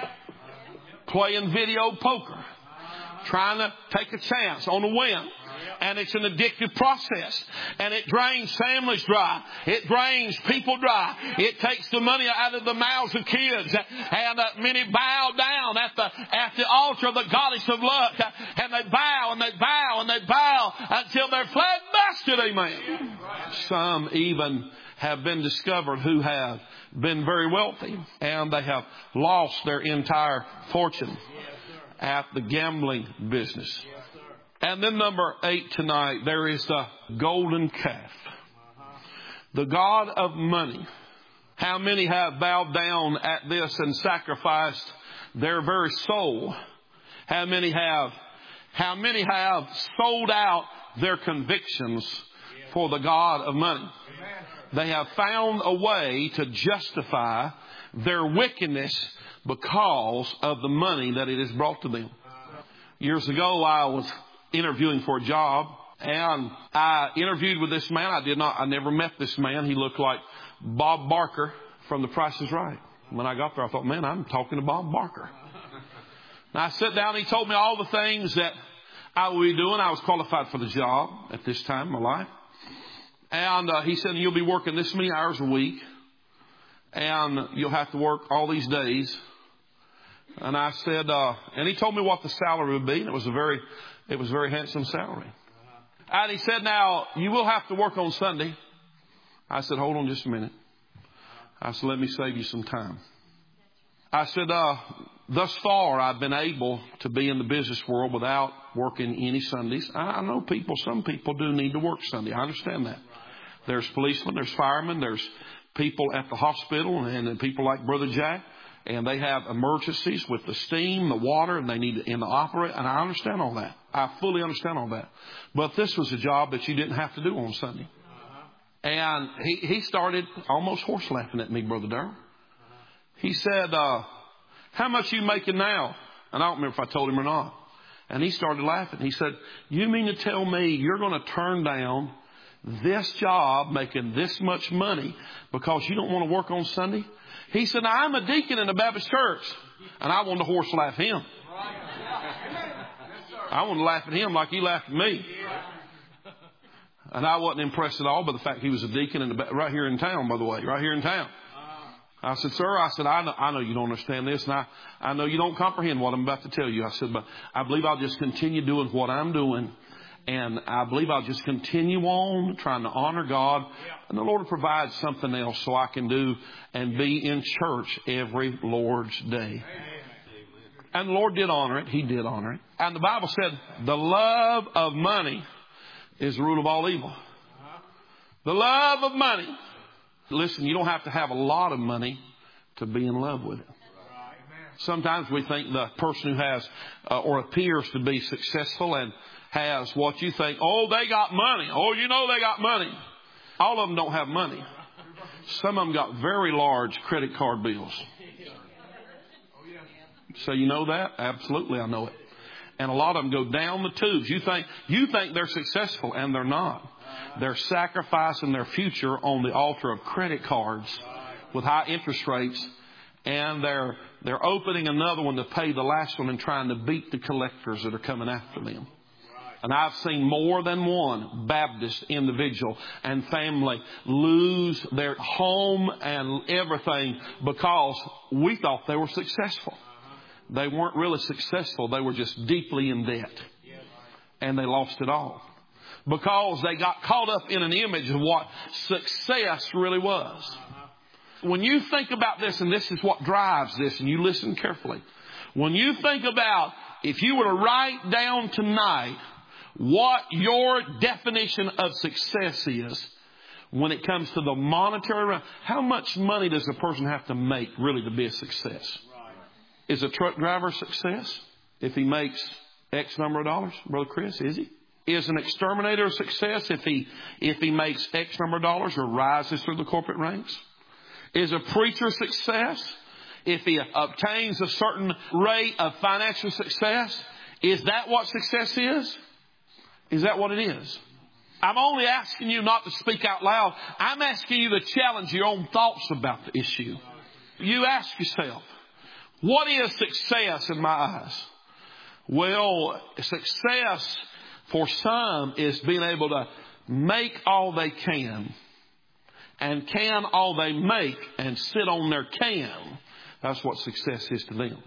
playing video poker, trying to take a chance on a win. And it's an addictive process. And it drains families dry. It drains people dry. It takes the money out of the mouths of kids. And uh, many bow down at the at the altar of the goddess of luck. And they bow and they bow and they bow until they're flat busted. Amen. Some even have been discovered who have been very wealthy. And they have lost their entire fortune at the gambling business. And then number eight tonight, there is the golden calf. The god of money. How many have bowed down at this and sacrificed their very soul? How many have, how many have sold out their convictions for the god of money? They have found a way to justify their wickedness because of the money that it has brought to them. Years ago, I was interviewing for a job, and I interviewed with this man. I did not, I never met this man. He looked like Bob Barker from The Price is Right. When I got there, I thought, man, I'm talking to Bob Barker. And I sat down, and he told me all the things that I would be doing. I was qualified for the job at this time in my life. And uh, he said, you'll be working this many hours a week, and you'll have to work all these days. And I said, uh, and he told me what the salary would be, and it was a very, it was a very handsome salary. And he said, now, you will have to work on Sunday. I said, hold on just a minute. I said, let me save you some time. I said, uh, thus far, I've been able to be in the business world without working any Sundays. I know people, some people do need to work Sunday. I understand that. There's policemen, there's firemen, there's people at the hospital, and then people like Brother Jack. And they have emergencies with the steam, the water, and they need to, in the operate. And I understand all that. I fully understand all that. But this was a job that you didn't have to do on Sunday. And he, he started almost horse laughing at me, Brother Durham. He said, uh, how much are you making now? And I don't remember if I told him or not. And he started laughing. He said, you mean to tell me you're going to turn down this job making this much money because you don't want to work on Sunday? He said, now, I'm a deacon in the Baptist church. And I wanted to horse laugh him. I wanted to laugh at him like he laughed at me. And I wasn't impressed at all by the fact he was a deacon in the, right here in town, by the way, right here in town. I said, sir, I said, I know, I know you don't understand this, and I, I know you don't comprehend what I'm about to tell you. I said, but I believe I'll just continue doing what I'm doing. And I believe I'll just continue on trying to honor God. And the Lord will provide something else so I can do and be in church every Lord's day. And the Lord did honor it. He did honor it. And the Bible said the love of money is the root of all evil. The love of money. Listen, you don't have to have a lot of money to be in love with it. Sometimes we think the person who has uh, or appears to be successful and has what you think, oh, they got money. Oh, you know they got money. All of them don't have money. Some of them got very large credit card bills. So you know that? Absolutely, I know it. And a lot of them go down the tubes. You think you think they're successful, and they're not. They're sacrificing their future on the altar of credit cards with high interest rates. and they're, they're opening another one to pay the last one and trying to beat the collectors that are coming after them. And I've seen more than one Baptist individual and family lose their home and everything because we thought they were successful. They weren't really successful. They were just deeply in debt. And they lost it all. Because they got caught up in an image of what success really was. When you think about this, and this is what drives this, and you listen carefully. When you think about, if you were to write down tonight what your definition of success is when it comes to the monetary realm, how much money does a person have to make really to be a success? Is a truck driver a success if he makes X number of dollars? Brother Chris, is he? Is an exterminator a success if he, if he makes X number of dollars or rises through the corporate ranks? Is a preacher a success if he obtains a certain rate of financial success? Is that what success is? Is that what it is? I'm only asking you not to speak out loud. I'm asking you to challenge your own thoughts about the issue. You ask yourself, what is success in my eyes? Well, success for some is being able to make all they can and can all they make and sit on their can. That's what success is to them.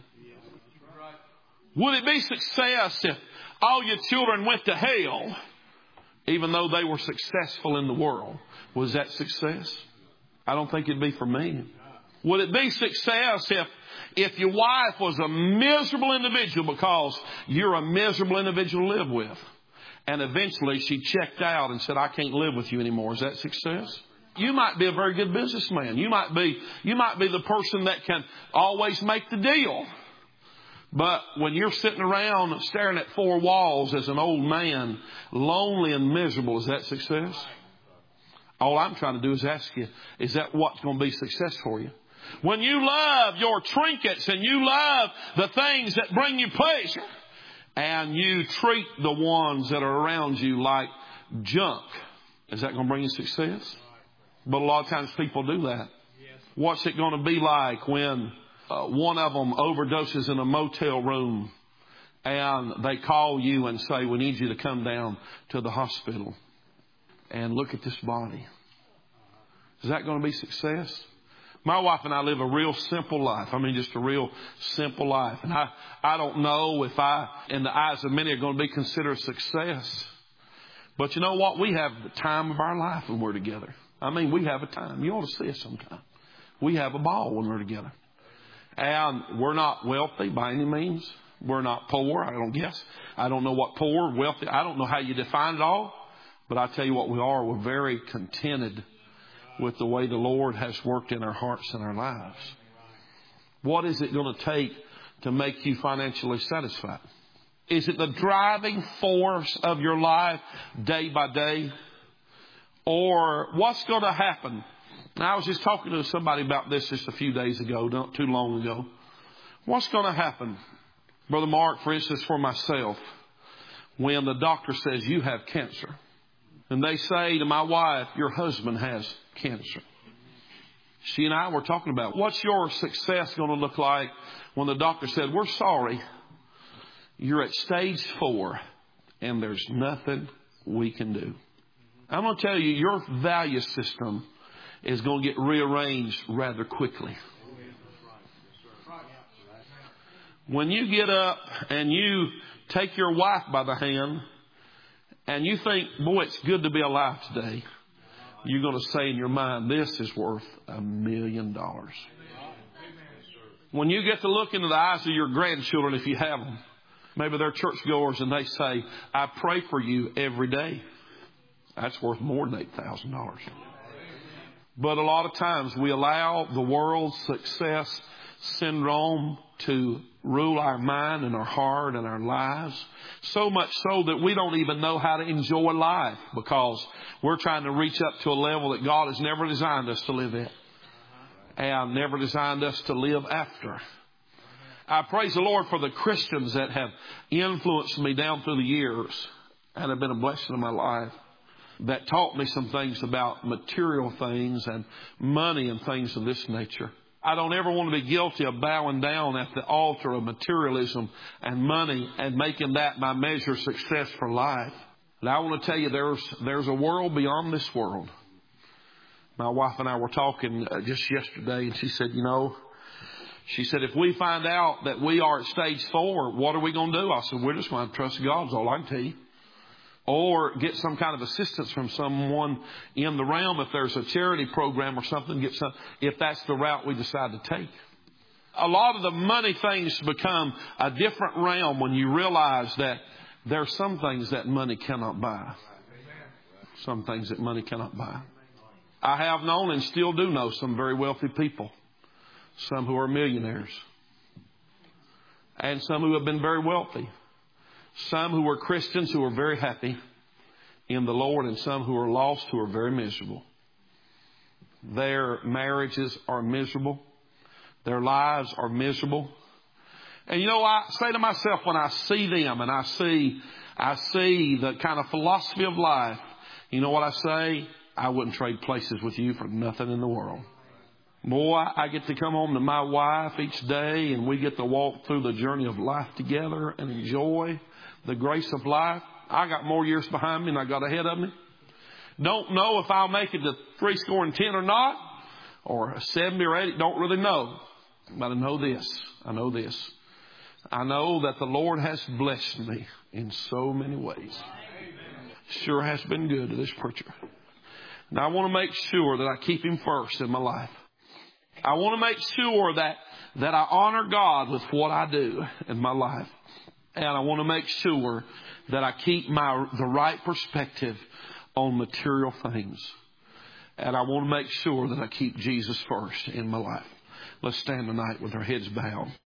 Would it be success if all your children went to hell, even though they were successful in the world? Was that success? I don't think it'd be for me. Would it be success if, if your wife was a miserable individual because you're a miserable individual to live with? And eventually she checked out and said, I can't live with you anymore. Is that success? You might be a very good businessman. You might be, you might be the person that can always make the deal. But when you're sitting around staring at four walls as an old man, lonely and miserable, is that success? All I'm trying to do is ask you, is that what's going to be success for you? When you love your trinkets and you love the things that bring you pleasure, and you treat the ones that are around you like junk, is that going to bring you success? But a lot of times people do that. What's it going to be like when uh, one of them overdoses in a motel room and they call you and say, we need you to come down to the hospital and look at this body? Is that going to be success? My wife and I live a real simple life. I mean, just a real simple life. And I, I don't know if I, in the eyes of many, are going to be considered success. But you know what? We have the time of our life when we're together. I mean, we have a time. You ought to see us sometime. We have a ball when we're together. And we're not wealthy by any means. We're not poor, I don't guess. I don't know what poor, wealthy, I don't know how you define it all. But I tell you what we are. We're very contented with the way the Lord has worked in our hearts and our lives. What is it going to take to make you financially satisfied? Is it the driving force of your life day by day? Or what's going to happen? Now, I was just talking to somebody about this just a few days ago, not too long ago. What's going to happen, Brother Mark, for instance, for myself, when the doctor says you have cancer? And they say to my wife, your husband has cancer. She and I were talking about, what's your success going to look like when the doctor said, we're sorry, you're at stage four and there's nothing we can do. I'm going to tell you, your value system is going to get rearranged rather quickly. When you get up and you take your wife by the hand and you think, boy, it's good to be alive today, you're going to say in your mind, this is worth a million dollars. When you get to look into the eyes of your grandchildren, if you have them, maybe they're churchgoers, and they say, I pray for you every day. That's worth more than eight thousand dollars. But a lot of times we allow the world's success syndrome to rule our mind and our heart and our lives. So much so that we don't even know how to enjoy life because we're trying to reach up to a level that God has never designed us to live at and never designed us to live after. I praise the Lord for the Christians that have influenced me down through the years and have been a blessing in my life, that taught me some things about material things and money and things of this nature. I don't ever want to be guilty of bowing down at the altar of materialism and money and making that my measure of success for life. And I want to tell you, there's there's a world beyond this world. My wife and I were talking just yesterday, and she said, you know, she said, if we find out that we are at stage four, what are we going to do? I said, we're just going to trust God, is all I can tell you. Or get some kind of assistance from someone in the realm. If there's a charity program or something, get some, if that's the route we decide to take. A lot of the money things become a different realm when you realize that there are some things that money cannot buy. Some things that money cannot buy. I have known and still do know some very wealthy people. Some who are millionaires. And some who have been very wealthy. Some who are Christians who are very happy in the Lord, and some who are lost who are very miserable. Their marriages are miserable. Their lives are miserable. And you know, I say to myself when I see them and I see, I see the kind of philosophy of life, you know what I say? I wouldn't trade places with you for nothing in the world. Boy, I get to come home to my wife each day, and we get to walk through the journey of life together and enjoy the grace of life. I got more years behind me than I got ahead of me. Don't know if I'll make it to three score and ten or not, or seventy or eighty. Don't really know. But I know this. I know this. I know that the Lord has blessed me in so many ways. Sure has been good to this preacher. And I want to make sure that I keep Him first in my life. I want to make sure that, that I honor God with what I do in my life. And I want to make sure that I keep my the right perspective on material things. And I want to make sure that I keep Jesus first in my life. Let's stand tonight with our heads bowed.